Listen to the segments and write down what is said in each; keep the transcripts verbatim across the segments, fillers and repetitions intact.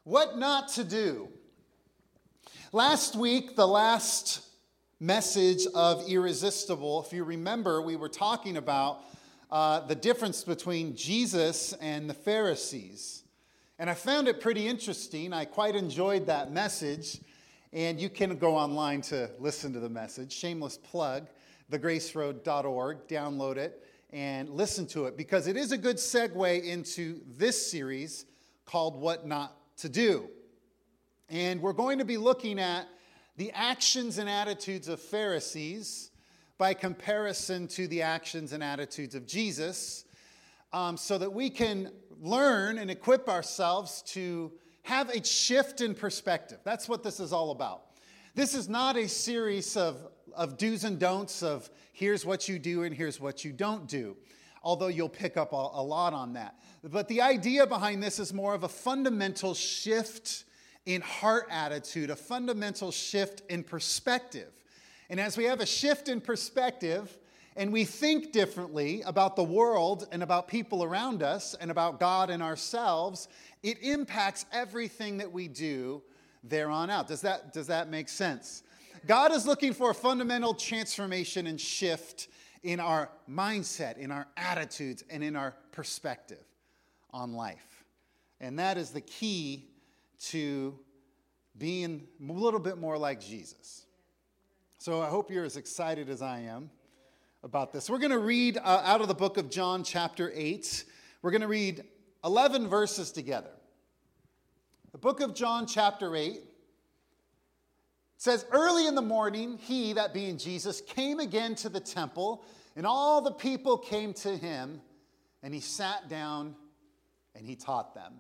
What not to do. Last week, the last message of Irresistible, if you remember, we were talking about uh, the difference between Jesus and the Pharisees. And I found it pretty interesting. I quite enjoyed that message. And you can go online to listen to the message. Shameless plug, the grace road dot org. Download it and listen to it, because it is a good segue into this series called What Not to Do. And we're going to be looking at the actions and attitudes of Pharisees by comparison to the actions and attitudes of Jesus, um, so that we can learn and equip ourselves to have a shift in perspective. That's what this is all about. This is not a series of, of do's and don'ts of here's what you do and here's what you don't do, although you'll pick up a, a lot on that. But the idea behind this is more of a fundamental shift in heart attitude, a fundamental shift in perspective. And as we have a shift in perspective and we think differently about the world and about people around us and about God and ourselves, it impacts everything that we do there on out. Does that, does that make sense? God is looking for a fundamental transformation and shift in our mindset, in our attitudes, and in our perspective on life. And that is the key to being a little bit more like Jesus. So I hope you're as excited as I am about this. We're going to read uh, out of the book of John, chapter eight. We're going to read eleven verses together. The book of John, chapter eight, says, "Early in the morning, he," that being Jesus, "came again to the temple, and all the people came to him, and he sat down and he taught them.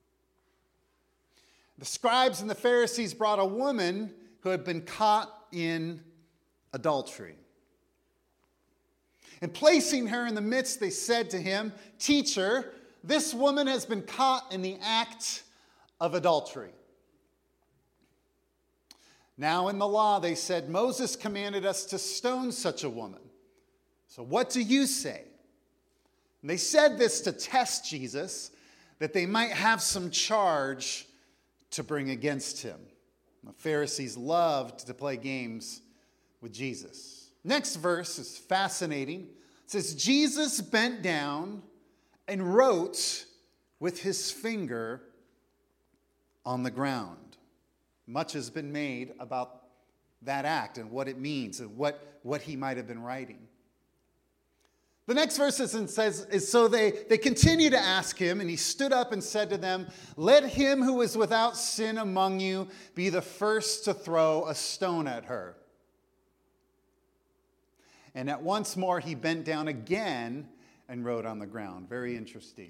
The scribes and the Pharisees brought a woman who had been caught in adultery. And placing her in the midst, they said to him, 'Teacher, this woman has been caught in the act of adultery.' Now in the law, they said, Moses commanded us to stone such a woman. So what do you say?" And they said this to test Jesus, that they might have some charge to bring against him. The Pharisees loved to play games with Jesus. Next verse is fascinating. It says, "Jesus bent down and wrote with his finger on the ground." Much has been made about that act and what it means and what, what he might have been writing. The next verse is, and says, is so they, they continue to ask him, and he stood up and said to them, "Let him who is without sin among you be the first to throw a stone at her." And at once more he bent down again and wrote on the ground. Very interesting.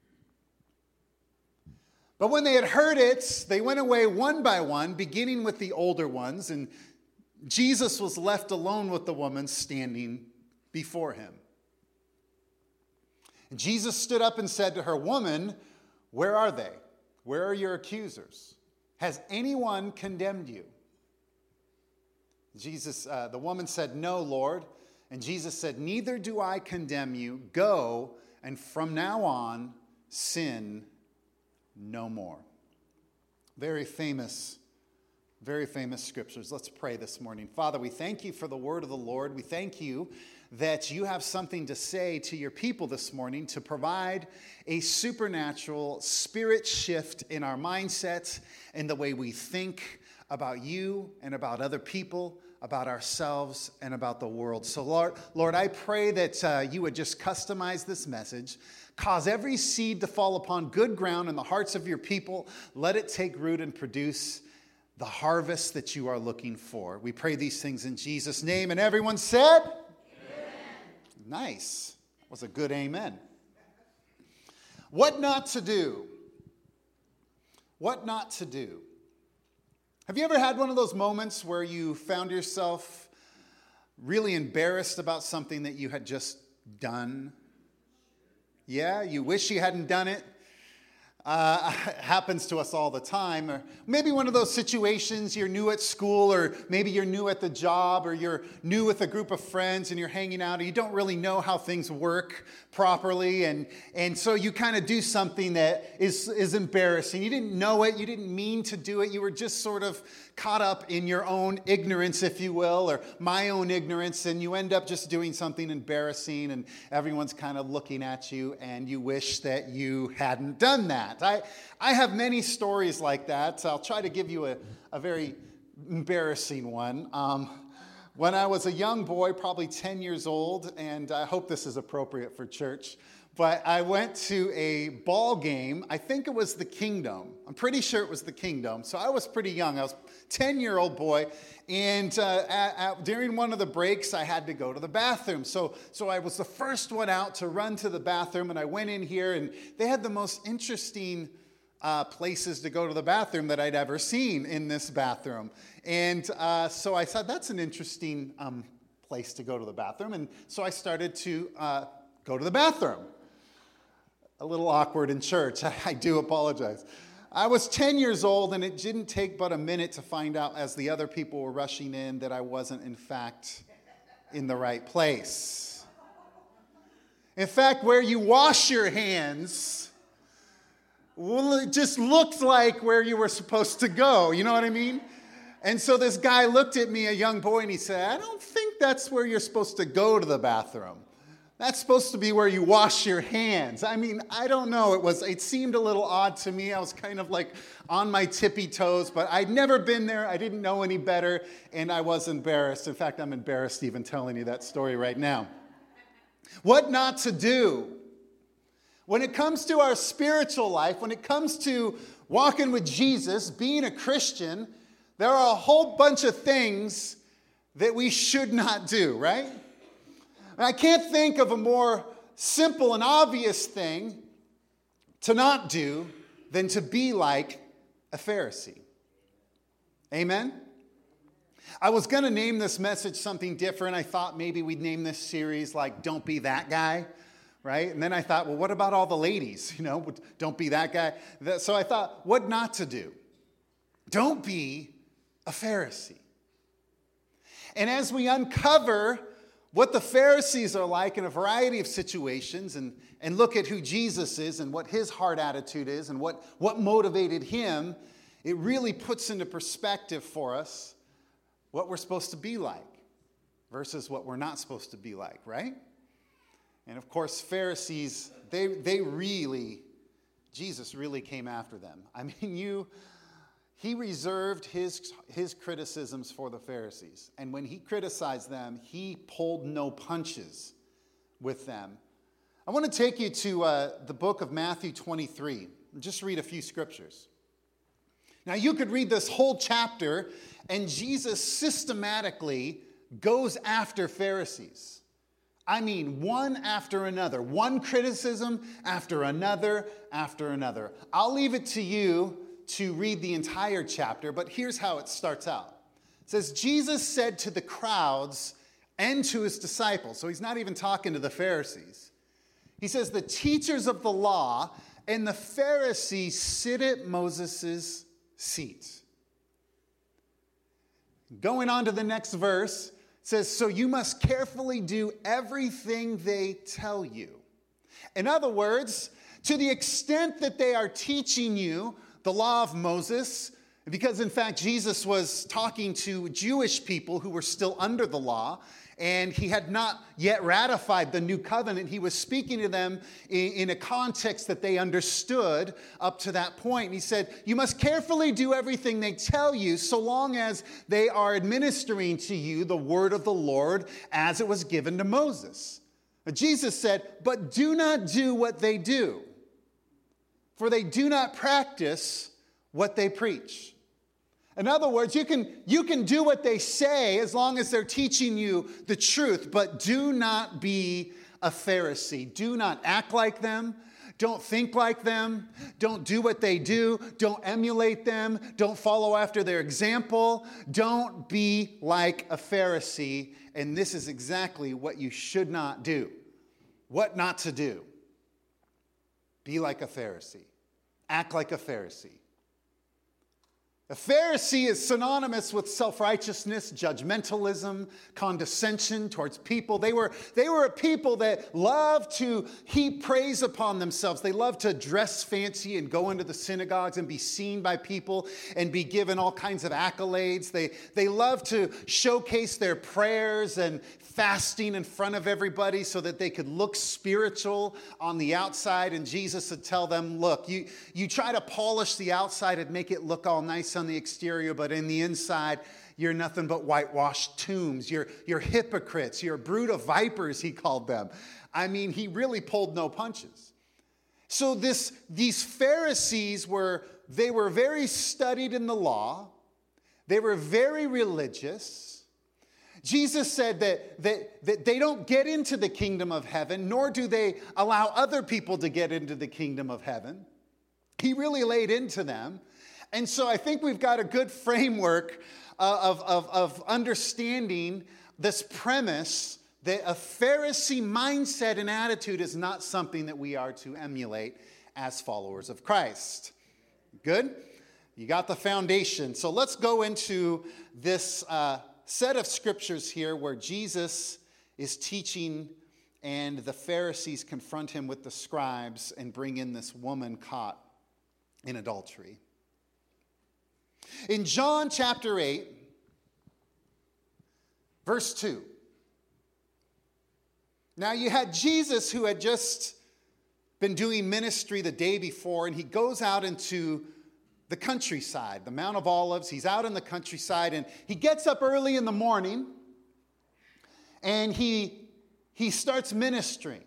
But when they had heard it, they went away one by one, beginning with the older ones, and Jesus was left alone with the woman standing before him. And Jesus stood up and said to her, "Woman, where are they? Where are your accusers? Has anyone condemned you?" Jesus, uh, the woman said, "No, Lord." And Jesus said, "Neither do I condemn you. Go, and from now on, sin no more." Very famous, very famous scriptures. Let's pray this morning. Father, we thank you for the word of the Lord. We thank you that you have something to say to your people this morning to provide a supernatural spirit shift in our mindset, in the way we think about you and about other people, about ourselves and about the world. So Lord, Lord, I pray that uh, you would just customize this message, cause every seed to fall upon good ground in the hearts of your people. Let it take root and produce the harvest that you are looking for. We pray these things in Jesus' name. And everyone said, amen. Nice. That was a good amen. What not to do? What not to do? Have you ever had one of those moments where you found yourself really embarrassed about something that you had just done? Yeah, you wish you hadn't done it. Uh, happens to us all the time. Or maybe one of those situations, you're new at school, or maybe you're new at the job, or you're new with a group of friends and you're hanging out and you don't really know how things work properly. And, and so you kind of do something that is, is embarrassing. You didn't know it. You didn't mean to do it. You were just sort of caught up in your own ignorance, if you will, or my own ignorance. And you end up just doing something embarrassing and everyone's kind of looking at you and you wish that you hadn't done that. I, I have many stories like that. So I'll try to give you a, a very embarrassing one. Um, when I was a young boy, probably ten years old, and I hope this is appropriate for church, but I went to a ball game. I think it was the Kingdom. I'm pretty sure it was the Kingdom. So I was pretty young. I was a ten-year-old boy. And uh, at, at, during one of the breaks, I had to go to the bathroom. So, so I was the first one out to run to the bathroom. And I went in here, and they had the most interesting uh, places to go to the bathroom that I'd ever seen in this bathroom. And uh, so I said, that's an interesting um, place to go to the bathroom. And so I started to uh, go to the bathroom. A little awkward in church. I do apologize. I was ten years old, and it didn't take but a minute to find out as the other people were rushing in that I wasn't, in fact, in the right place. In fact, where you wash your hands, well, it just looked like where you were supposed to go. You know what I mean? And so this guy looked at me, a young boy, and he said, I don't think that's where you're supposed to go to the bathroom. That's supposed to be where you wash your hands. I mean, I don't know. It was. It seemed a little odd to me. I was kind of like on my tippy toes, but I'd never been there. I didn't know any better, and I was embarrassed. In fact, I'm embarrassed even telling you that story right now. What not to do? When it comes to our spiritual life, when it comes to walking with Jesus, being a Christian, there are a whole bunch of things that we should not do, right? I can't think of a more simple and obvious thing to not do than to be like a Pharisee. Amen? I was going to name this message something different. I thought maybe we'd name this series like Don't Be That Guy, right? And then I thought, well, what about all the ladies? You know, don't be that guy. So I thought, what not to do? Don't be a Pharisee. And as we uncover what the Pharisees are like in a variety of situations and, and look at who Jesus is and what his heart attitude is and what, what motivated him, it really puts into perspective for us what we're supposed to be like versus what we're not supposed to be like, right? And of course, Pharisees, they, they really, Jesus really came after them. I mean, you... He reserved his, his criticisms for the Pharisees. And when he criticized them, he pulled no punches with them. I want to take you to uh, the book of Matthew twenty-three and just read a few scriptures. Now, you could read this whole chapter, and Jesus systematically goes after Pharisees. I mean, one after another. One criticism after another after another. I'll leave it to you to read the entire chapter, but here's how it starts out. It says, Jesus said to the crowds and to his disciples, so he's not even talking to the Pharisees. He says, the teachers of the law and the Pharisees sit at Moses' seat. Going on to the next verse, it says, so you must carefully do everything they tell you. In other words, to the extent that they are teaching you the law of Moses, because in fact Jesus was talking to Jewish people who were still under the law, and he had not yet ratified the new covenant. He was speaking to them in, in a context that they understood up to that point. And he said, you must carefully do everything they tell you so long as they are administering to you the word of the Lord as it was given to Moses. But Jesus said, but do not do what they do, for they do not practice what they preach. In other words, you can, you can do what they say as long as they're teaching you the truth, but do not be a Pharisee. Do not act like them. Don't think like them. Don't do what they do. Don't emulate them. Don't follow after their example. Don't be like a Pharisee. And this is exactly what you should not do. What not to do. Be like a Pharisee. act like a Pharisee. A Pharisee is synonymous with self-righteousness, judgmentalism, condescension towards people. They were, they were a people that loved to heap praise upon themselves. They loved to dress fancy and go into the synagogues and be seen by people and be given all kinds of accolades. They, they loved to showcase their prayers and fasting in front of everybody so that they could look spiritual on the outside. And Jesus would tell them, look, you, you try to polish the outside and make it look all nice on the exterior, but in the inside, you're nothing but whitewashed tombs. You're, you're hypocrites. You're a brood of vipers, he called them. I mean, he really pulled no punches. So this, these Pharisees were, they were very studied in the law. They were very religious. Jesus said that, that, that they don't get into the kingdom of heaven, nor do they allow other people to get into the kingdom of heaven. He really laid into them. And so I think we've got a good framework uh, of, of, of understanding this premise that a Pharisee mindset and attitude is not something that we are to emulate as followers of Christ. Good? You got the foundation. So let's go into this uh, set of scriptures here where Jesus is teaching and the Pharisees confront him with the scribes and bring in this woman caught in adultery. In John chapter eight, verse two. Now you had Jesus who had just been doing ministry the day before, and he goes out into the countryside, the Mount of Olives. He's out in the countryside, and he gets up early in the morning, and he, he starts ministering.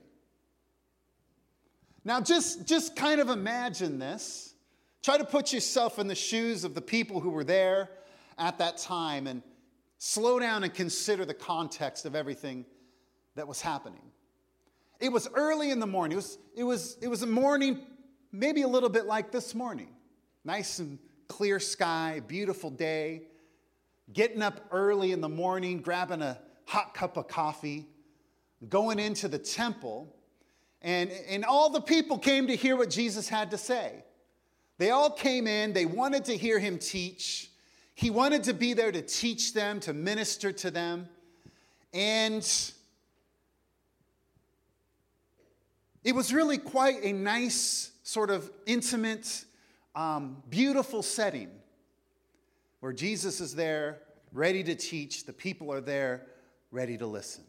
Now just, just kind of imagine this. Try to put yourself in the shoes of the people who were there at that time and slow down and consider the context of everything that was happening. It was early in the morning. It was, it was, it was a morning maybe a little bit like this morning. Nice and clear sky, beautiful day. Getting up early in the morning, grabbing a hot cup of coffee, going into the temple. And, and all the people came to hear what Jesus had to say. They all came in. They wanted to hear him teach. He wanted to be there to teach them, to minister to them. And it was really quite a nice, sort of intimate, um, beautiful setting where Jesus is there, ready to teach. The people are there, ready to listen.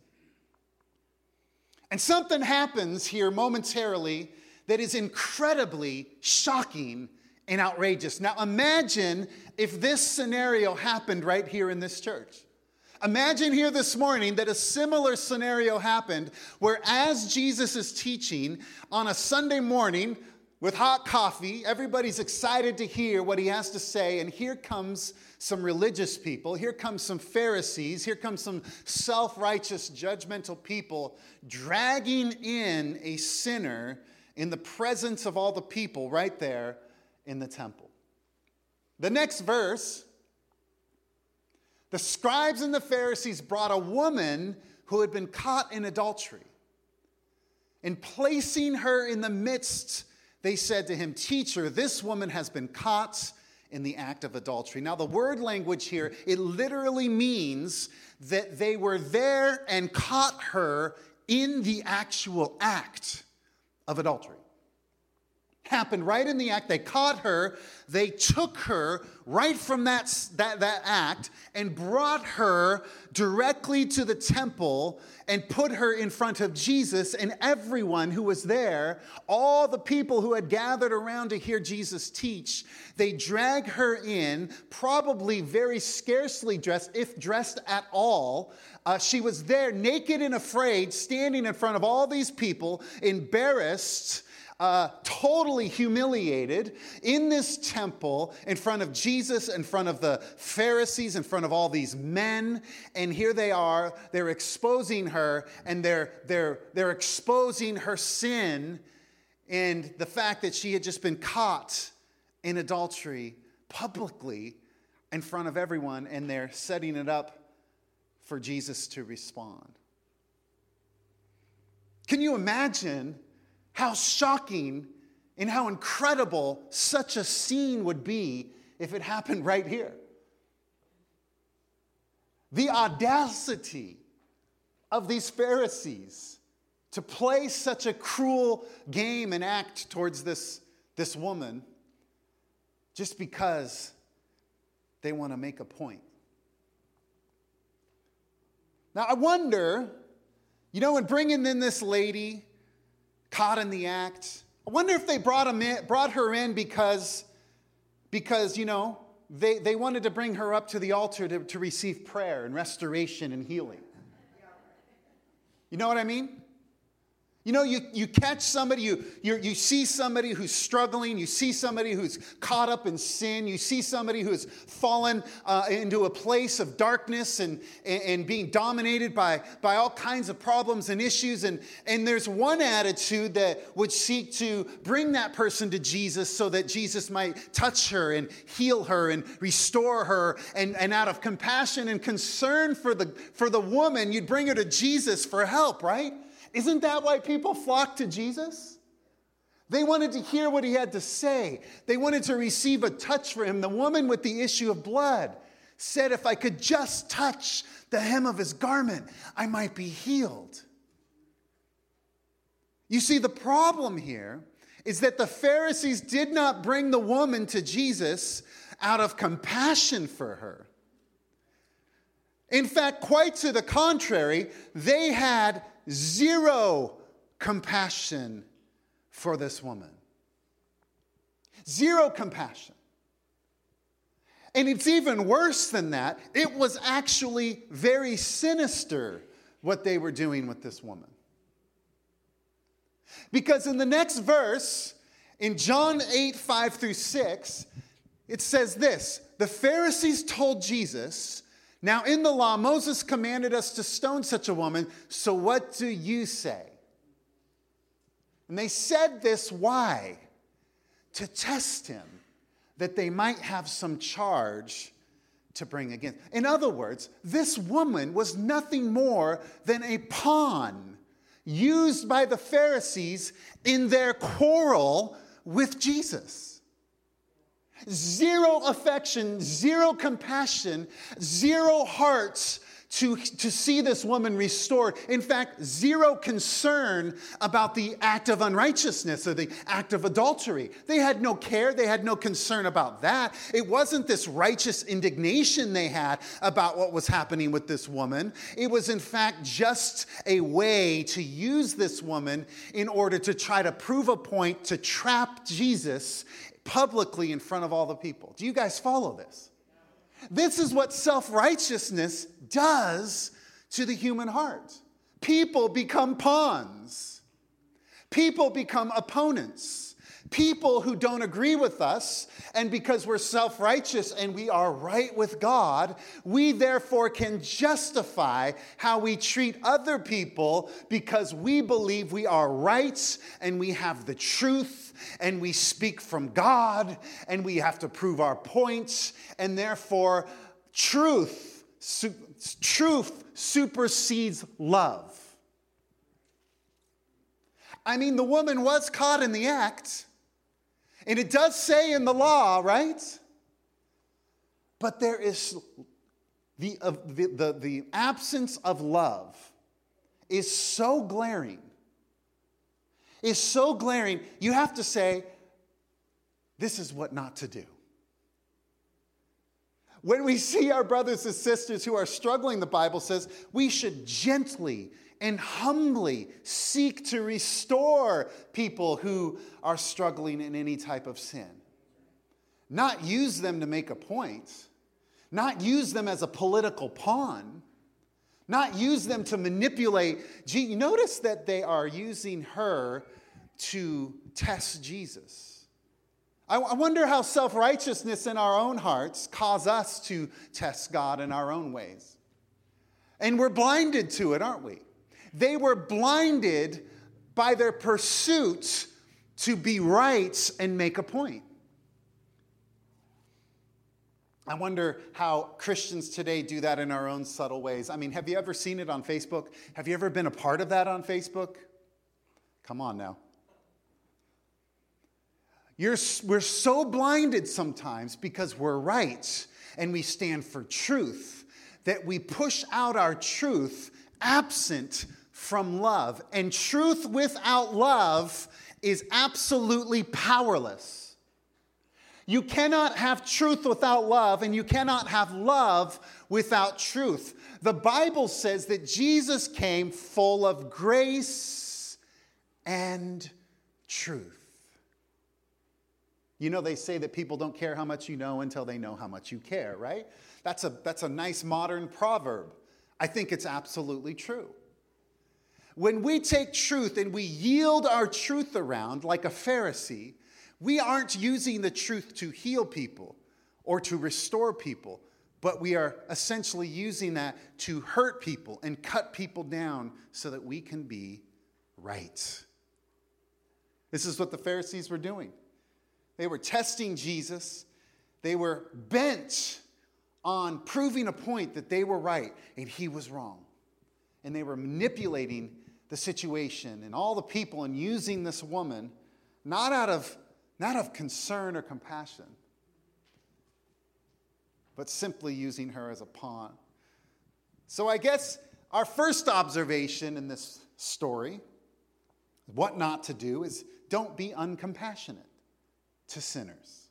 And something happens here momentarily that is incredibly shocking and outrageous. Now imagine if this scenario happened right here in this church. Imagine here this morning that a similar scenario happened where as Jesus is teaching on a Sunday morning with hot coffee, everybody's excited to hear what he has to say, and here comes some religious people, here comes some Pharisees, here comes some self-righteous, judgmental people dragging in a sinner in the presence of all the people right there in the temple. The next verse, the scribes and the Pharisees brought a woman who had been caught in adultery. And placing her in the midst, they said to him, "Teacher, this woman has been caught in the act of adultery." Now, the word language here, it literally means that they were there and caught her in the actual act of adultery. Happened right in the act. They caught her. They took her right from that, that, that act and brought her directly to the temple and put her in front of Jesus and everyone who was there, all the people who had gathered around to hear Jesus teach. They drag her in, probably very scarcely dressed, if dressed at all. Uh, she was there naked and afraid, standing in front of all these people, embarrassed, Uh, totally humiliated in this temple in front of Jesus, in front of the Pharisees, in front of all these men. And here they are, they're exposing her, and they're, they're, they're exposing her sin and the fact that she had just been caught in adultery publicly in front of everyone, and they're setting it up for Jesus to respond. Can you imagine how shocking in how incredible such a scene would be if it happened right here. The audacity of these Pharisees to play such a cruel game and act towards this, this woman just because they want to make a point. Now, I wonder, you know, in bringing in this lady caught in the act, I wonder if they brought, him in, brought her in because, because you know, they, they wanted to bring her up to the altar to, to receive prayer and restoration and healing. You know what I mean? You know, you, you catch somebody, you, you, you see somebody who's struggling, you see somebody who's caught up in sin, you see somebody who's fallen uh, into a place of darkness and, and, and being dominated by, by all kinds of problems and issues. And, and there's one attitude that would seek to bring that person to Jesus so that Jesus might touch her and heal her and restore her. And, and out of compassion and concern for the, for the woman, you'd bring her to Jesus for help, right? Isn't that why people flocked to Jesus? They wanted to hear what he had to say. They wanted to receive a touch from him. The woman with the issue of blood said, if I could just touch the hem of his garment, I might be healed. You see, the problem here is that the Pharisees did not bring the woman to Jesus out of compassion for her. In fact, quite to the contrary, they had zero compassion for this woman. Zero compassion. And it's even worse than that. It was actually very sinister what they were doing with this woman. Because in the next verse, in John eight, five through six, it says this: the Pharisees told Jesus, now in the law, Moses commanded us to stone such a woman, so what do you say? And they said this, why? To test him, that they might have some charge to bring against. In other words, this woman was nothing more than a pawn used by the Pharisees in their quarrel with Jesus. Zero affection, zero compassion, zero hearts to, to see this woman restored. In fact, zero concern about the act of unrighteousness or the act of adultery. They had no care. They had no concern about that. It wasn't this righteous indignation they had about what was happening with this woman. It was, in fact, just a way to use this woman in order to try to prove a point to trap Jesus publicly in front of all the people. Do you guys follow this? This is what self-righteousness does to the human heart. People become pawns. People become opponents. People who don't agree with us, and because we're self-righteous and we are right with God, we therefore can justify how we treat other people because we believe we are right and we have the truth and we speak from God and we have to prove our points, and therefore truth, su- truth supersedes love. I mean, the woman was caught in the act. And it does say in the law, right? But there is the, uh, the, the, the absence of love is so glaring. Is so glaring, you have to say, this is what not to do. When we see our brothers and sisters who are struggling, the Bible says, we should gently and humbly seek to restore people who are struggling in any type of sin. Not use them to make a point. Not use them as a political pawn. Not use them to manipulate. Gee, notice that they are using her to test Jesus. I, I wonder how self-righteousness in our own hearts cause us to test God in our own ways. And we're blinded to it, aren't we? They were blinded by their pursuit to be right and make a point. I wonder how Christians today do that in our own subtle ways. I mean, have you ever seen it on Facebook? Have you ever been a part of that on Facebook? Come on now. You're, we're so blinded sometimes because we're right and we stand for truth that we push out our truth absent from love. And truth without love is absolutely powerless. You cannot have truth without love, and you cannot have love without truth. The Bible says that Jesus came full of grace and truth. You know, they say that people don't care how much you know until they know how much you care, right? That's a, that's a nice modern proverb. I think it's absolutely true. When we take truth and we yield our truth around like a Pharisee, we aren't using the truth to heal people or to restore people, but we are essentially using that to hurt people and cut people down so that we can be right. This is what the Pharisees were doing. They were testing Jesus. They were bent on proving a point that they were right and he was wrong. And they were manipulating the situation and all the people and using this woman not out of, not of concern or compassion, but simply using her as a pawn. So I guess our first observation in this story, what not to do, is don't be uncompassionate to sinners.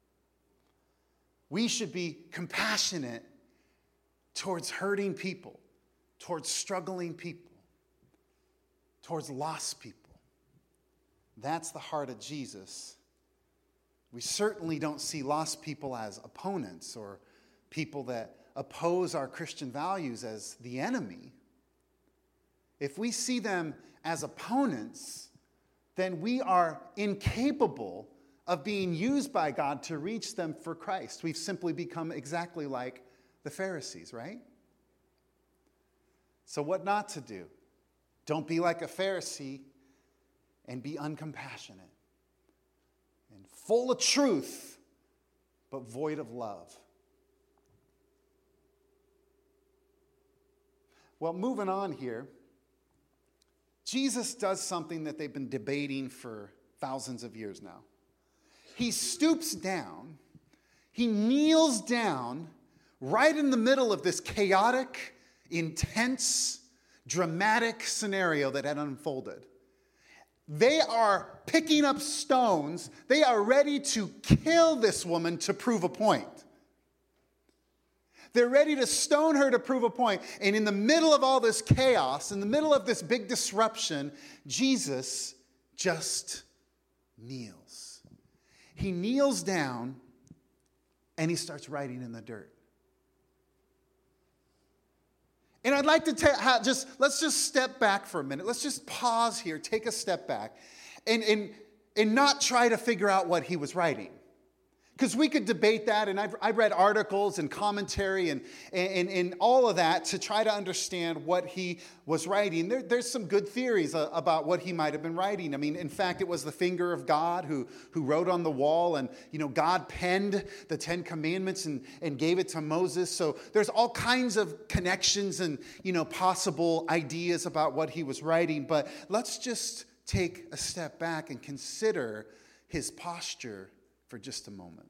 We should be compassionate towards hurting people, towards struggling people, towards lost people. That's the heart of Jesus. We certainly don't see lost people as opponents or people that oppose our Christian values as the enemy. If we see them as opponents, then we are incapable of being used by God to reach them for Christ. We've simply become exactly like the Pharisees, right? So what not to do? Don't be like a Pharisee and be uncompassionate and full of truth, but void of love. Well, moving on here, Jesus does something that they've been debating for thousands of years now. He stoops down, he kneels down right in the middle of this chaotic, intense, dramatic scenario that had unfolded. They are picking up stones. They are ready to kill this woman to prove a point. They're ready to stone her to prove a point. And in the middle of all this chaos, in the middle of this big disruption, Jesus just kneels. He kneels down and he starts writing in the dirt. And I'd like to ta- just, let's just step back for a minute. Let's just pause here, take a step back, and, and, and not try to figure out what he was writing. Because we could debate that, and I've, I've read articles and commentary and, and, and all of that to try to understand what he was writing. There, there's some good theories uh, about what he might have been writing. I mean, in fact, it was the finger of God who, who wrote on the wall, and, you know, God penned the Ten Commandments and, and gave it to Moses. So there's all kinds of connections and, you know, possible ideas about what he was writing. But let's just take a step back and consider his posture for just a moment.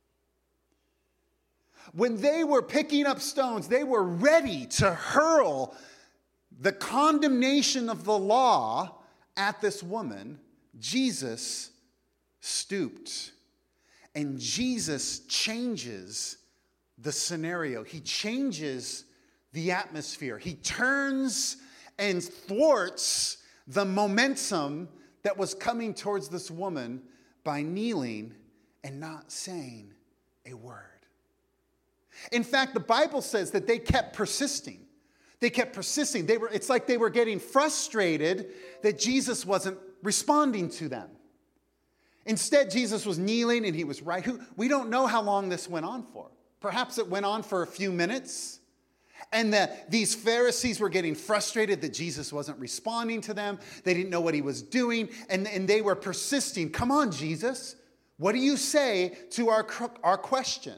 When they were picking up stones, they were ready to hurl the condemnation of the law at this woman. Jesus stooped, and Jesus changes the scenario. He changes the atmosphere. He turns and thwarts the momentum that was coming towards this woman by kneeling and not saying a word. In fact, the Bible says that they kept persisting. They kept persisting. They were, it's like they were getting frustrated that Jesus wasn't responding to them. Instead, Jesus was kneeling and he was right. We don't know how long this went on for. Perhaps it went on for a few minutes. And that these Pharisees were getting frustrated that Jesus wasn't responding to them. They didn't know what he was doing. And, and they were persisting. Come on, Jesus. What do you say to our, our question?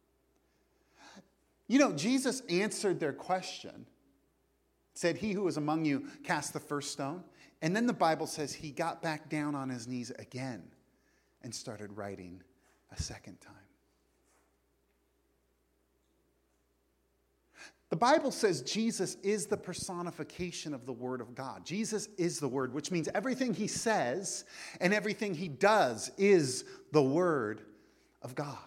You know, Jesus answered their question. Said, he who is among you cast the first stone. And then the Bible says he got back down on his knees again. and started writing a second time. The Bible says Jesus is the personification of the Word of God. Jesus is the Word, which means everything he says and everything he does is the Word of God.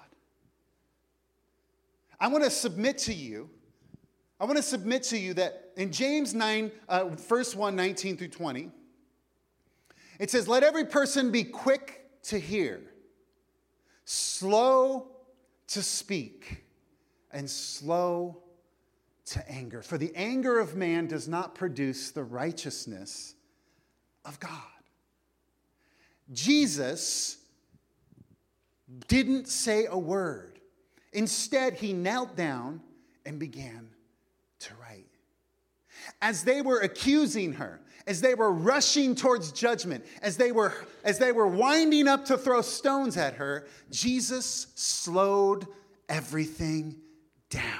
I want to submit to you, I want to submit to you that in James nine, uh, verse one, nineteen through twenty, it says, "Let every person be quick to hear, slow to speak, and slow to anger. For the anger of man does not produce the righteousness of God." Jesus didn't say a word. Instead, he knelt down and began to write. As they were accusing her, as they were rushing towards judgment, as they were, as they were winding up to throw stones at her, Jesus slowed everything down.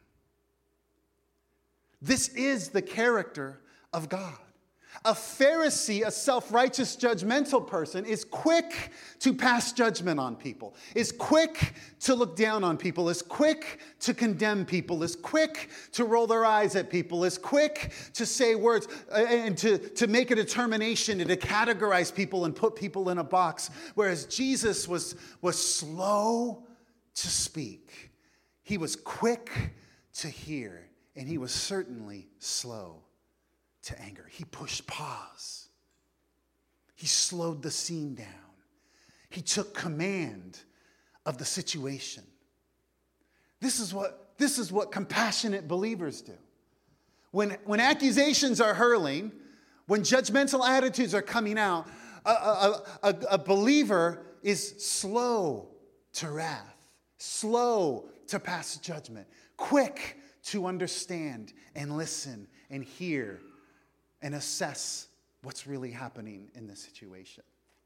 This is the character of God. A Pharisee, a self-righteous, judgmental person, is quick to pass judgment on people, is quick to look down on people, is quick to condemn people, is quick to roll their eyes at people, is quick to say words and to, to make a determination and to categorize people and put people in a box. Whereas Jesus was, was slow to speak. He was quick to hear. And he was certainly slow to anger. He pushed pause. He slowed the scene down. He took command of the situation. This is what, this is what compassionate believers do. When, when accusations are hurling, when judgmental attitudes are coming out, a, a, a, a believer is slow to wrath, slow to pass judgment, quick to understand and listen and hear and assess what's really happening in the situation.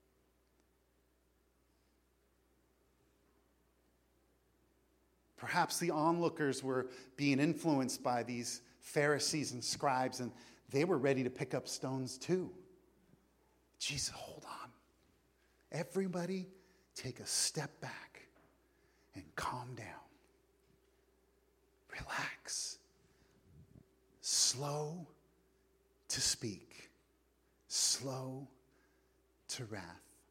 Perhaps the onlookers were being influenced by these Pharisees and scribes, and they were ready to pick up stones too. Jesus, hold on. Everybody take a step back and calm down. Relax. Slow to speak. Slow to wrath.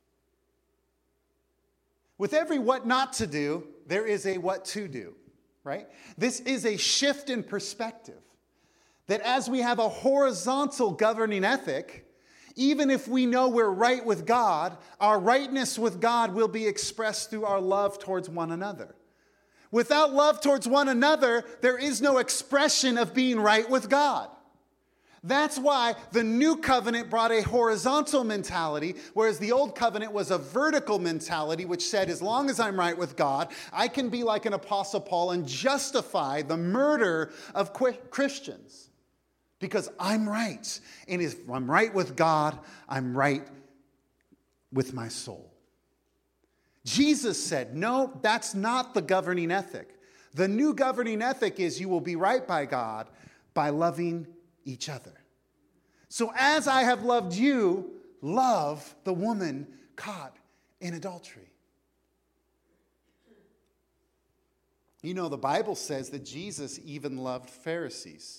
With every what not to do, there is a what to do, right? This is a shift in perspective. That as we have a horizontal governing ethic, even if we know we're right with God, our rightness with God will be expressed through our love towards one another. Without love towards one another, there is no expression of being right with God. That's why the new covenant brought a horizontal mentality, whereas the old covenant was a vertical mentality, which said, as long as I'm right with God, I can be like an Apostle Paul and justify the murder of Christians. Because I'm right. And if I'm right with God, I'm right with my soul. Jesus said, no, that's not the governing ethic. The new governing ethic is you will be right by God by loving each other. So as I have loved you, love the woman caught in adultery. You know, the Bible says that Jesus even loved Pharisees.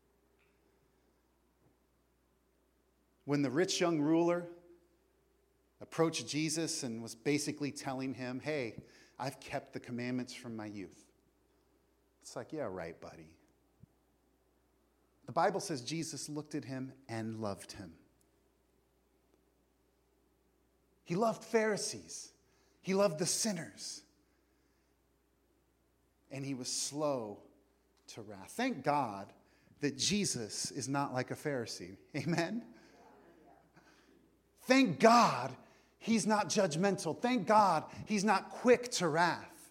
When the rich young ruler approached Jesus and was basically telling him, hey, I've kept the commandments from my youth. It's like, yeah, right, buddy. The Bible says Jesus looked at him and loved him. He loved Pharisees. He loved the sinners. And he was slow to wrath. Thank God that Jesus is not like a Pharisee. Amen? Thank God he's not judgmental. Thank God he's not quick to wrath.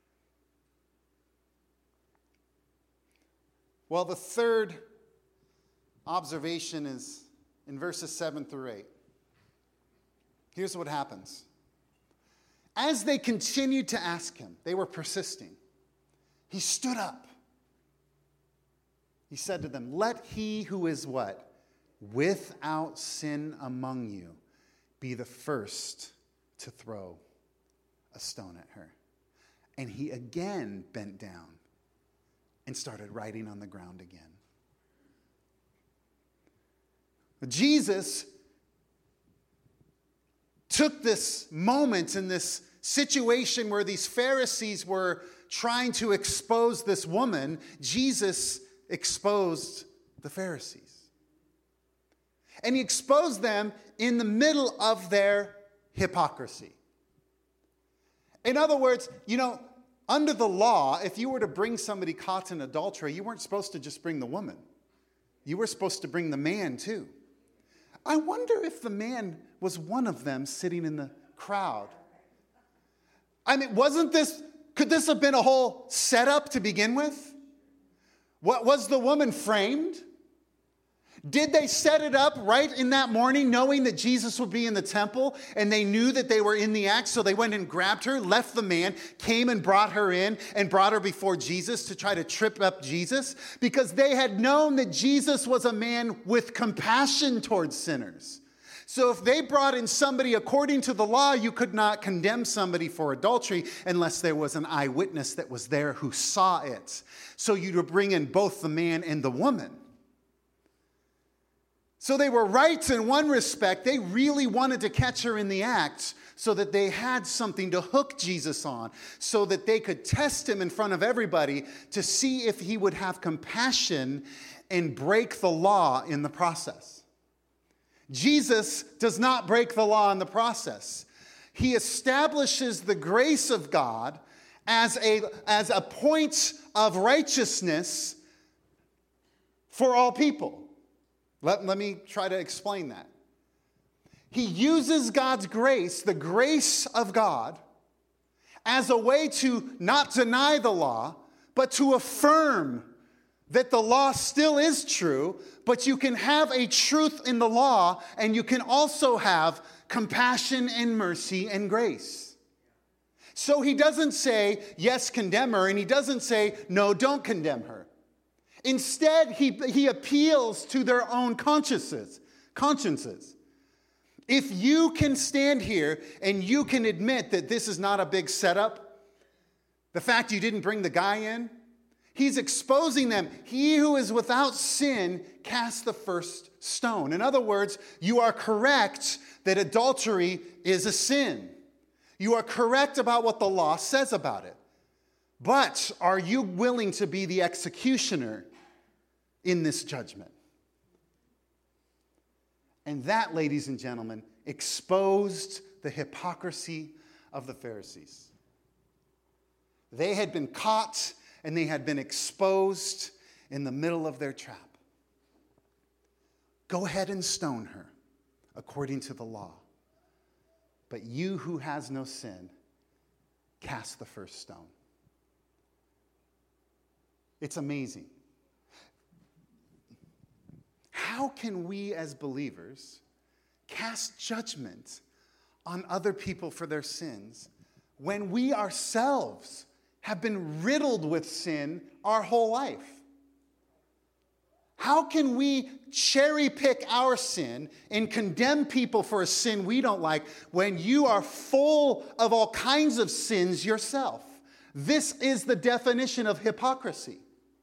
Well, the third observation is in verses seven through eight. Here's what happens. As they continued to ask him, they were persisting. He stood up. He said to them, let he who is what? Without sin among you be the first to throw a stone at her. And he again bent down and started writing on the ground again. Jesus took this moment in this situation where these Pharisees were trying to expose this woman. Jesus exposed the Pharisees. And he exposed them in the middle of their hypocrisy. In other words, you know, under the law, if you were to bring somebody caught in adultery, you weren't supposed to just bring the woman. You were supposed to bring the man too. I wonder if the man was one of them sitting in the crowd. I mean, wasn't this, could this have been a whole setup to begin with? What, was the woman framed? Did they set it up right in that morning knowing that Jesus would be in the temple and they knew that they were in the act, so they went and grabbed her, left the man, came and brought her in and brought her before Jesus to try to trip up Jesus? Because they had known that Jesus was a man with compassion towards sinners. So if they brought in somebody according to the law, you could not condemn somebody for adultery unless there was an eyewitness that was there who saw it. So you'd bring in both the man and the woman. So they were right in one respect. They really wanted to catch her in the act so that they had something to hook Jesus on, so that they could test him in front of everybody to see if he would have compassion and break the law in the process. Jesus does not break the law in the process. He establishes the grace of God as a, as a point of righteousness for all people. Let, let me try to explain that. He uses God's grace, the grace of God, as a way to not deny the law, but to affirm that the law still is true, but you can have a truth in the law, and you can also have compassion and mercy and grace. So he doesn't say, yes, condemn her, and he doesn't say, no, don't condemn her. Instead, he, he appeals to their own consciences, consciences. If you can stand here and you can admit that this is not a big setup, the fact you didn't bring the guy in, he's exposing them. He who is without sin cast the first stone. In other words, you are correct that adultery is a sin. You are correct about what the law says about it. But are you willing to be the executioner in this judgment? And that, ladies and gentlemen, exposed the hypocrisy of the Pharisees. They had been caught and they had been exposed in the middle of their trap. Go ahead and stone her according to the law. But you who has no sin, cast the first stone. It's amazing. How can we as believers cast judgment on other people for their sins when we ourselves have been riddled with sin our whole life? How can we cherry pick our sin and condemn people for a sin we don't like when you are full of all kinds of sins yourself? This is the definition of hypocrisy.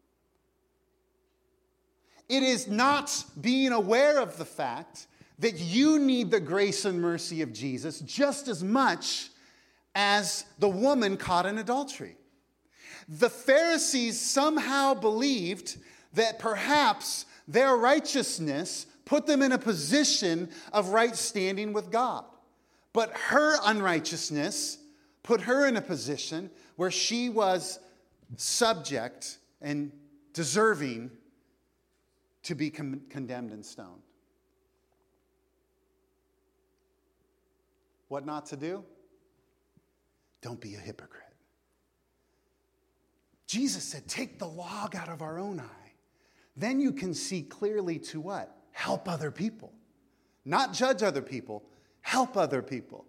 It is not being aware of the fact that you need the grace and mercy of Jesus just as much as the woman caught in adultery. The Pharisees somehow believed that perhaps their righteousness put them in a position of right standing with God. But her unrighteousness put her in a position where she was subject and deserving to be con- condemned and stoned. What not to do? Don't be a hypocrite. Jesus said, take the log out of our own eye. Then you can see clearly to what? Help other people. Not judge other people, help other people.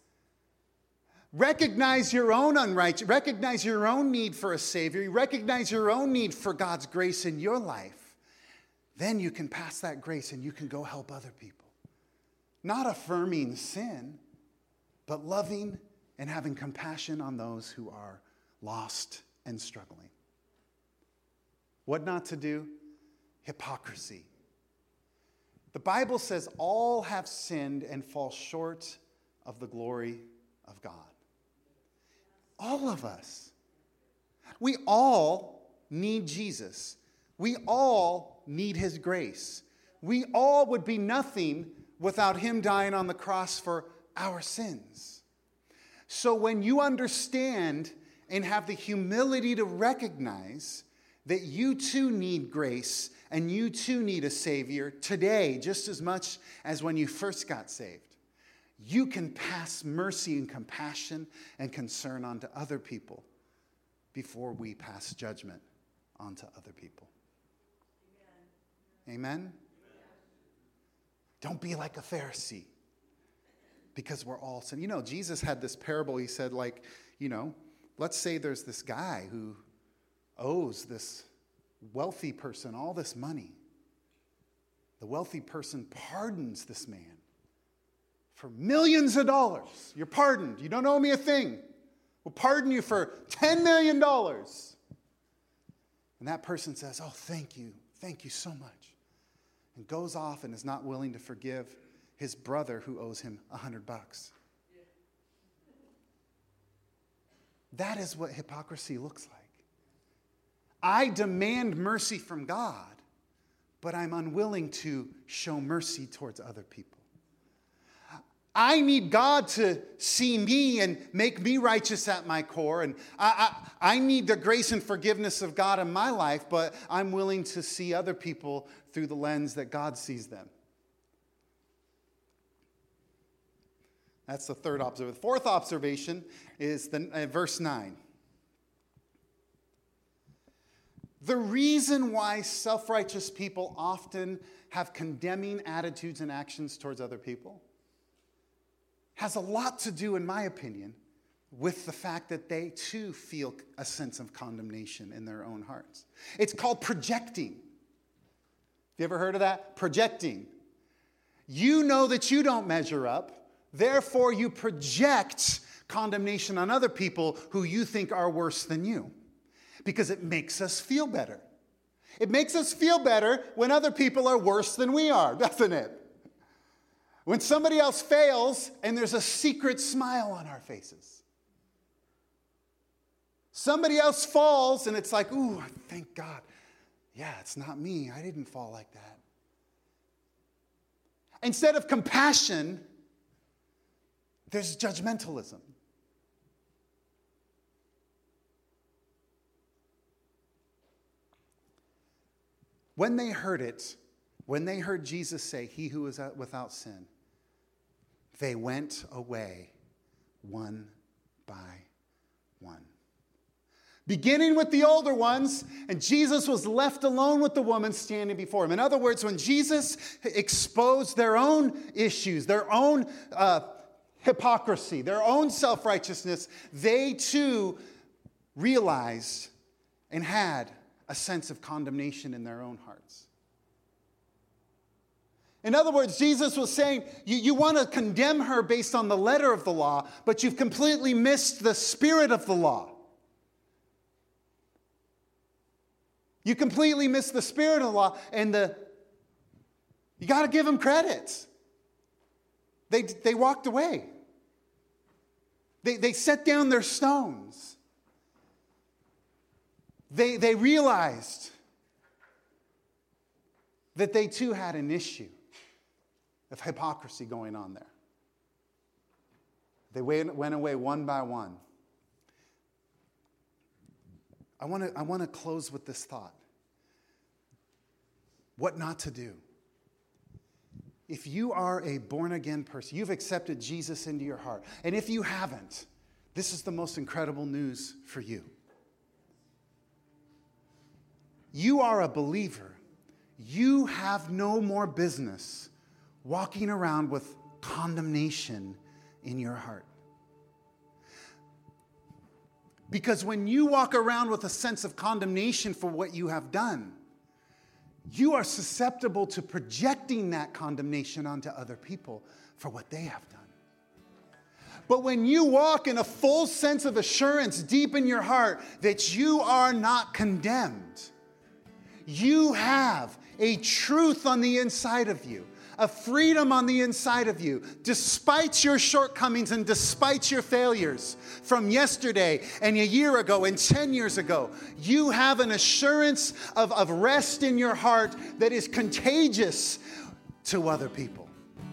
Recognize your own unrighteous, recognize your own need for a Savior, recognize your own need for God's grace in your life. Then you can pass that grace and you can go help other people. Not affirming sin, but loving and having compassion on those who are lost and struggling. What not to do? Hypocrisy. The Bible says all have sinned and fall short of the glory of God. All of us. We all need Jesus. We all need his grace. We all would be nothing without him dying on the cross for our sins. So when you understand and have the humility to recognize that you too need grace and you too need a Savior today, just as much as when you first got saved, you can pass mercy and compassion and concern onto other people before we pass judgment onto other people. Amen? Amen? Don't be like a Pharisee, because we're all sin. You know, Jesus had this parable. He said, like, you know, let's say there's this guy who owes this wealthy person all this money. The wealthy person pardons this man for millions of dollars. You're pardoned. You don't owe me a thing. We'll pardon you for ten million dollars. And that person says, oh, thank you. Thank you so much. And goes off and is not willing to forgive his brother who owes him a hundred bucks. That is what hypocrisy looks like. I demand mercy from God, but I'm unwilling to show mercy towards other people. I need God to see me and make me righteous at my core, and I, I, I need the grace and forgiveness of God in my life, but I'm willing to see other people through the lens that God sees them. That's the third observation. The fourth observation is the, uh, verse nine. The reason why self-righteous people often have condemning attitudes and actions towards other people has a lot to do, in my opinion, with the fact that they too feel a sense of condemnation in their own hearts. It's called projecting. Have you ever heard of that? Projecting. You know that you don't measure up, therefore you project condemnation on other people who you think are worse than you, because it makes us feel better. It makes us feel better when other people are worse than we are, doesn't it? When somebody else fails and there's a secret smile on our faces. Somebody else falls and it's like, ooh, thank God. Yeah, it's not me. I didn't fall like that. Instead of compassion, there's judgmentalism. When they heard it, when they heard Jesus say, he who is without sin, they went away one by one. Beginning with the older ones, and Jesus was left alone with the woman standing before him. In other words, when Jesus exposed their own issues, their own uh, hypocrisy, their own self-righteousness, they too realized and had a sense of condemnation in their own hearts. In other words, Jesus was saying, you, you want to condemn her based on the letter of the law, but you've completely missed the spirit of the law. You completely missed the spirit of the law, and the you got to give them credit. They, they walked away. They, they set down their stones. They, they realized that they too had an issue of hypocrisy going on there. They went, went away one by one. I want to I want to close with this thought. What not to do. If you are a born-again person, you've accepted Jesus into your heart. And if you haven't, this is the most incredible news for you. You are a believer. You have no more business walking around with condemnation in your heart. Because when you walk around with a sense of condemnation for what you have done, you are susceptible to projecting that condemnation onto other people for what they have done. But when you walk in a full sense of assurance deep in your heart that you are not condemned, you have a truth on the inside of you, a freedom on the inside of you, despite your shortcomings and despite your failures from yesterday and a year ago and ten years ago. You have an assurance of, of rest in your heart that is contagious to other people.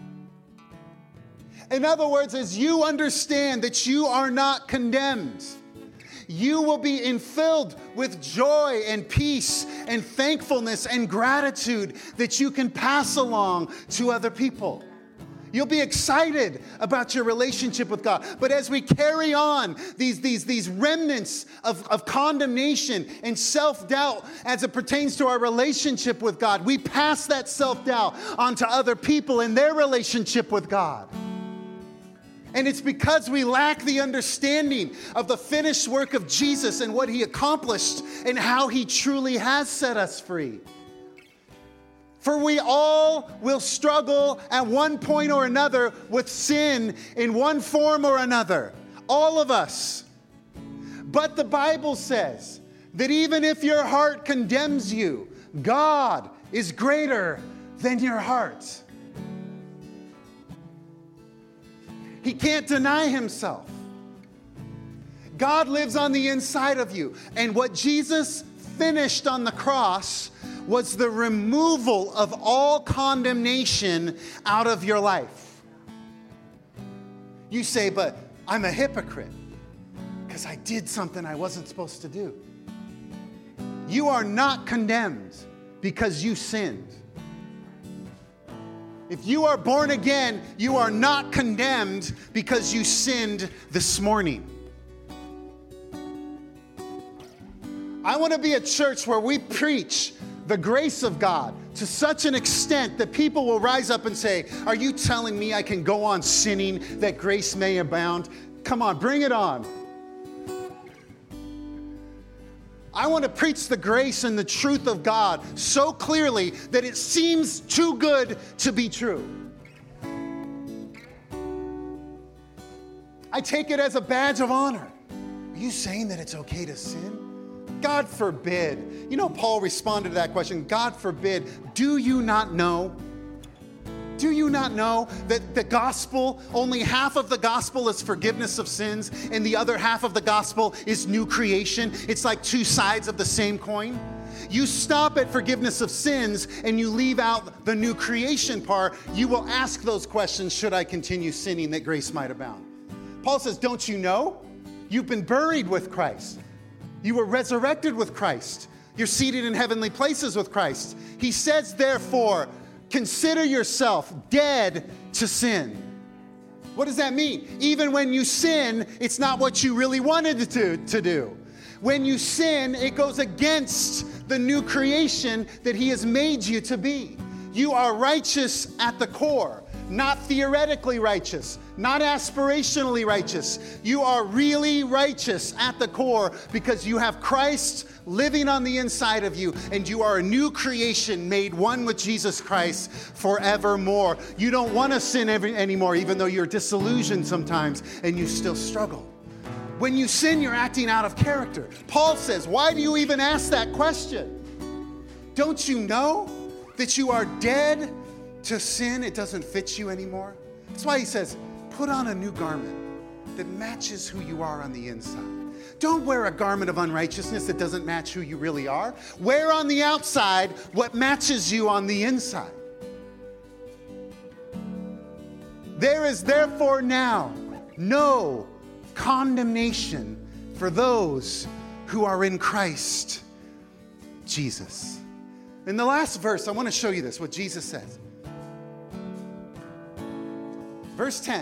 In other words, as you understand that you are not condemned, you will be infilled with joy and peace and thankfulness and gratitude that you can pass along to other people. You'll be excited about your relationship with God. But as we carry on these, these, these remnants of, of condemnation and self-doubt as it pertains to our relationship with God, we pass that self-doubt onto other people and their relationship with God. And it's because we lack the understanding of the finished work of Jesus and what he accomplished and how he truly has set us free. For we all will struggle at one point or another with sin in one form or another. All of us. But the Bible says that even if your heart condemns you, God is greater than your heart. He can't deny himself. God lives on the inside of you. And what Jesus finished on the cross was the removal of all condemnation out of your life. You say, but I'm a hypocrite because I did something I wasn't supposed to do. You are not condemned because you sinned. If you are born again, you are not condemned because you sinned this morning. I want to be a church where we preach the grace of God to such an extent that people will rise up and say, are you telling me I can go on sinning that grace may abound? Come on, bring it on. I want to preach the grace and the truth of God so clearly that it seems too good to be true. I take it as a badge of honor. Are you saying that it's okay to sin? God forbid. You know, Paul responded to that question, God forbid. Do you not know? Do you not know that the gospel, only half of the gospel is forgiveness of sins, and the other half of the gospel is new creation? It's like two sides of the same coin. You stop at forgiveness of sins and you leave out the new creation part. You will ask those questions, should I continue sinning that grace might abound? Paul says, don't you know? You've been buried with Christ. You were resurrected with Christ. You're seated in heavenly places with Christ. He says, therefore, consider yourself dead to sin. What does that mean? Even when you sin, it's not what you really wanted to, to do. When you sin, it goes against the new creation that he has made you to be. You are righteous at the core, not theoretically righteous, not aspirationally righteous. You are really righteous at the core because you have Christ living on the inside of you, and you are a new creation made one with Jesus Christ forevermore. You don't want to sin every, anymore, even though you're disillusioned sometimes and you still struggle. When you sin, you're acting out of character. Paul says, why do you even ask that question? Don't you know that you are dead to sin? It doesn't fit you anymore. That's why he says, put on a new garment that matches who you are on the inside. Don't wear a garment of unrighteousness that doesn't match who you really are. Wear on the outside what matches you on the inside. There is therefore now no condemnation for those who are in Christ Jesus. In the last verse, I want to show you this, what Jesus says. Verse ten.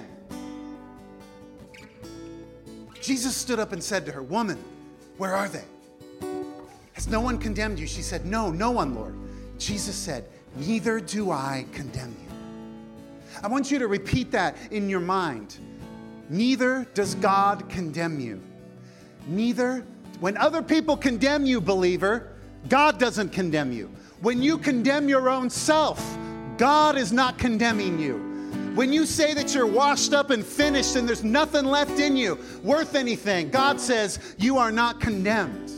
Jesus stood up and said to her, woman, where are they? Has no one condemned you? She said, no, no one, Lord. Jesus said, neither do I condemn you. I want you to repeat that in your mind. Neither does God condemn you. Neither, when other people condemn you, believer, God doesn't condemn you. When you condemn your own self, God is not condemning you. When you say that you're washed up and finished and there's nothing left in you worth anything, God says you are not condemned.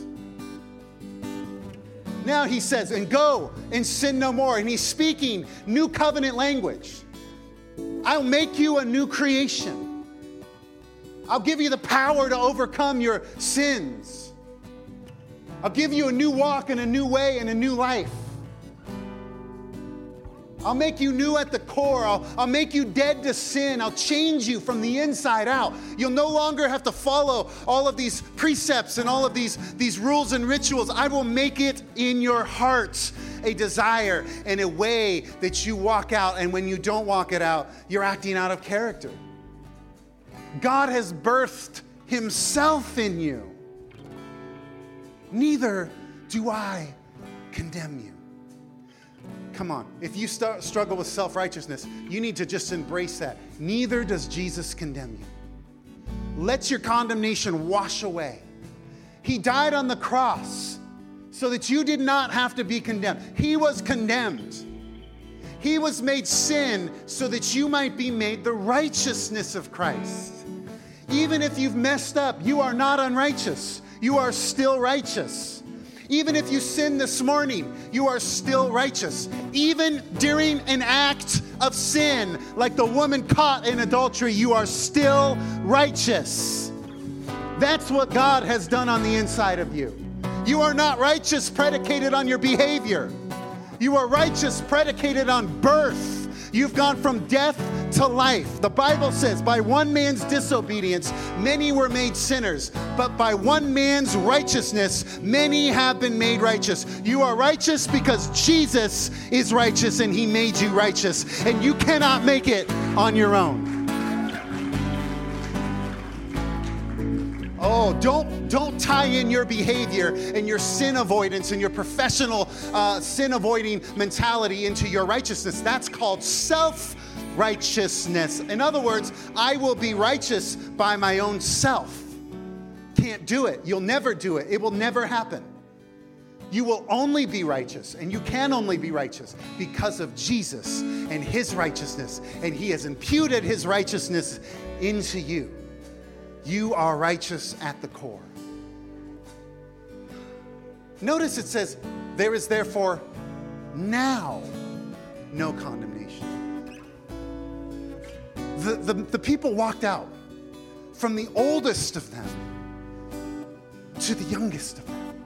Now he says, and go and sin no more. And he's speaking new covenant language. I'll make you a new creation. I'll give you the power to overcome your sins. I'll give you a new walk and a new way and a new life. I'll make you new at the core. I'll, I'll make you dead to sin. I'll change you from the inside out. You'll no longer have to follow all of these precepts and all of these, these rules and rituals. I will make it in your heart a desire and a way that you walk out. And when you don't walk it out, you're acting out of character. God has birthed himself in you. Neither do I condemn you. Come on, if you start, struggle with self-righteousness, you need to just embrace that. Neither does Jesus condemn you. Let your condemnation wash away. He died on the cross so that you did not have to be condemned. He was condemned. He was made sin so that you might be made the righteousness of Christ. Even if you've messed up, you are not unrighteous. You are still righteous. Even if you sin this morning, you are still righteous. Even during an act of sin, like the woman caught in adultery, you are still righteous. That's what God has done on the inside of you. You are not righteous predicated on your behavior. You are righteous predicated on birth. You've gone from death to life. The Bible says, by one man's disobedience, many were made sinners. But by one man's righteousness, many have been made righteous. You are righteous because Jesus is righteous and he made you righteous. And you cannot make it on your own. Oh, don't, don't tie in your behavior and your sin avoidance and your professional uh, sin avoiding mentality into your righteousness. That's called self-righteousness. In other words, I will be righteous by my own self. Can't do it. You'll never do it. It will never happen. You will only be righteous, and you can only be righteous because of Jesus and his righteousness. And he has imputed his righteousness into you. You are righteous at the core. Notice it says, there is therefore now no condemnation. The, the, the people walked out from the oldest of them to the youngest of them.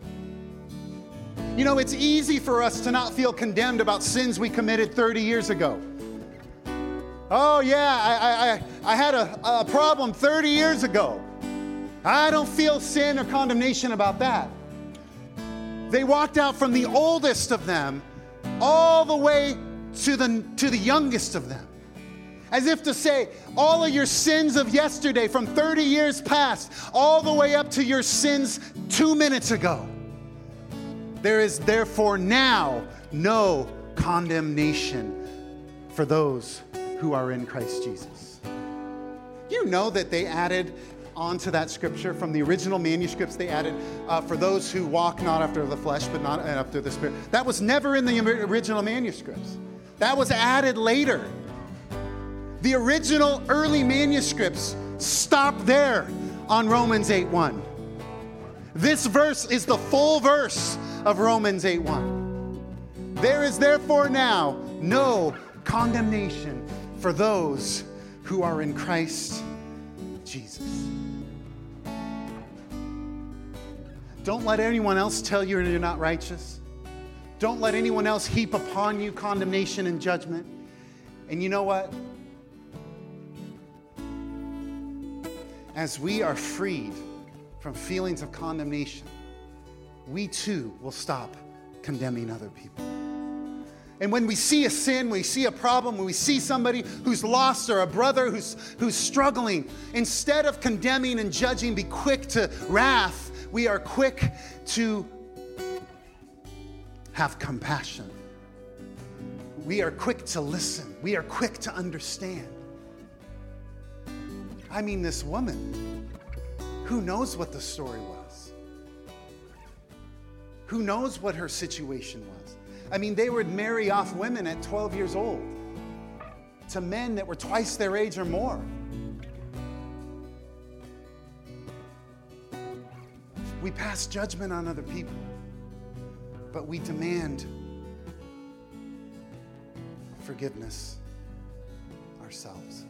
You know, it's easy for us to not feel condemned about sins we committed thirty years ago. Oh, yeah, I, I, I had a, a problem thirty years ago. I don't feel sin or condemnation about that. They walked out from the oldest of them all the way to the, to the youngest of them. As if to say, all of your sins of yesterday from thirty years past, all the way up to your sins two minutes ago. There is therefore now no condemnation for those who are in Christ Jesus. You know that they added onto that scripture from the original manuscripts, they added, uh, for those who walk not after the flesh, but not after the Spirit. That was never in the original manuscripts. That was added later. The original early manuscripts stop there on Romans eight one. This verse is the full verse of Romans eight one. There is therefore now no condemnation for those who are in Christ Jesus. Don't let anyone else tell you you're not righteous. Don't let anyone else heap upon you condemnation and judgment. And you know what? As we are freed from feelings of condemnation, we too will stop condemning other people. And when we see a sin, we see a problem, when we see somebody who's lost or a brother who's, who's struggling, instead of condemning and judging, be quick to wrath, we are quick to have compassion. We are quick to listen. We are quick to understand. I mean, this woman, who knows what the story was? Who knows what her situation was? I mean, they would marry off women at twelve years old. to men that were twice their age or more. We pass judgment on other people, but we demand forgiveness ourselves.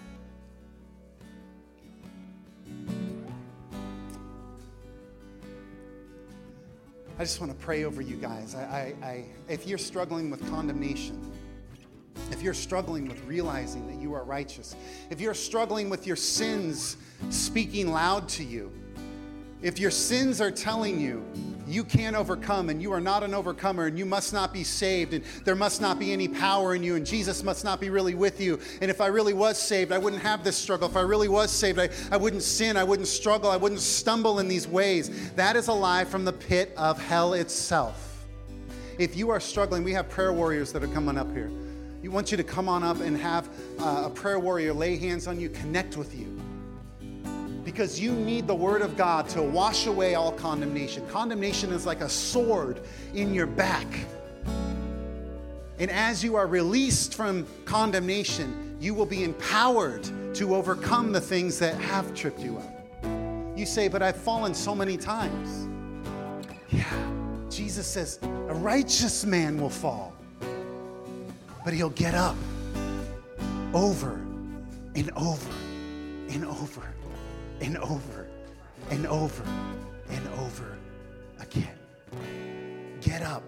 I just want to pray over you guys. I, I, I, if you're struggling with condemnation, if you're struggling with realizing that you are righteous, if you're struggling with your sins speaking loud to you, if your sins are telling you you can't overcome and you are not an overcomer and you must not be saved and there must not be any power in you and Jesus must not be really with you, and if I really was saved, I wouldn't have this struggle. If I really was saved, I, I wouldn't sin, I wouldn't struggle, I wouldn't stumble in these ways. That is a lie from the pit of hell itself. If you are struggling, we have prayer warriors that are coming up here. We want you to come on up and have uh, a prayer warrior lay hands on you, connect with you. Because you need the word of God to wash away all condemnation. Condemnation is like a sword in your back. And as you are released from condemnation, you will be empowered to overcome the things that have tripped you up. You say, but I've fallen so many times. Yeah, Jesus says, a righteous man will fall, but he'll get up over and over and over. And over and over and over again. Get up.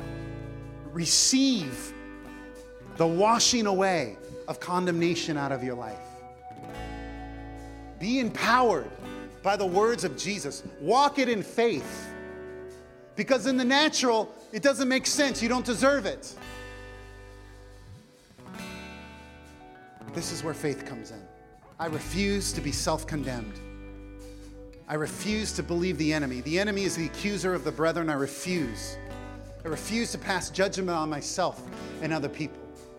Receive the washing away of condemnation out of your life. Be empowered by the words of Jesus. Walk it in faith. Because in the natural, it doesn't make sense. You don't deserve it. This is where faith comes in. I refuse to be self-condemned. I refuse to believe the enemy. The enemy is the accuser of the brethren. I refuse. I refuse to pass judgment on myself and other people.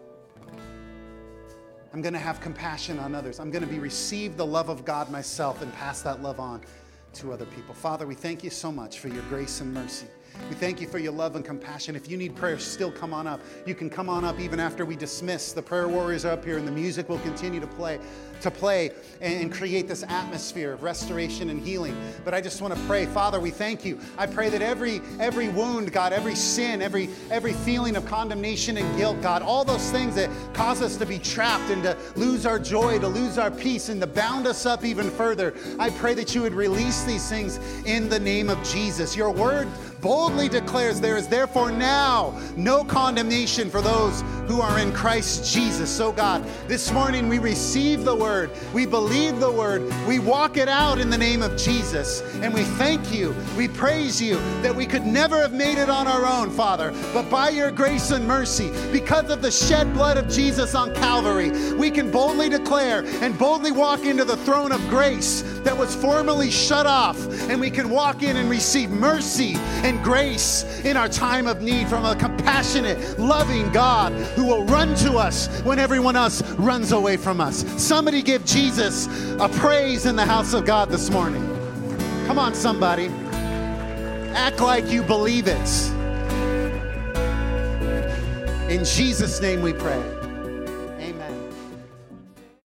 I'm going to have compassion on others. I'm going to be receive the love of God myself and pass that love on to other people. Father, we thank you so much for your grace and mercy. We thank you for your love and compassion. If you need prayer, still come on up. You can come on up even after we dismiss. The prayer warriors are up here and the music will continue to play to play and create this atmosphere of restoration and healing. But I just want to pray, Father, we thank you. I pray that every every wound, God, every sin, every every feeling of condemnation and guilt, God, all those things that cause us to be trapped and to lose our joy, to lose our peace, and to bound us up even further, I pray that you would release these things in the name of Jesus. Your word boldly declares there is therefore now no condemnation for those who are in Christ Jesus. So God, this morning we receive the word, we believe the word, we walk it out in the name of Jesus, and we thank you, we praise you that we could never have made it on our own, Father, but by your grace and mercy, because of the shed blood of Jesus on Calvary, we can boldly declare and boldly walk into the throne of grace that was formerly shut off, and we can walk in and receive mercy and grace in our time of need from a compassionate, loving God who will run to us when everyone else runs away from us. Somebody give Jesus a praise in the house of God this morning. Come on, somebody. Act like you believe it. In Jesus' name we pray.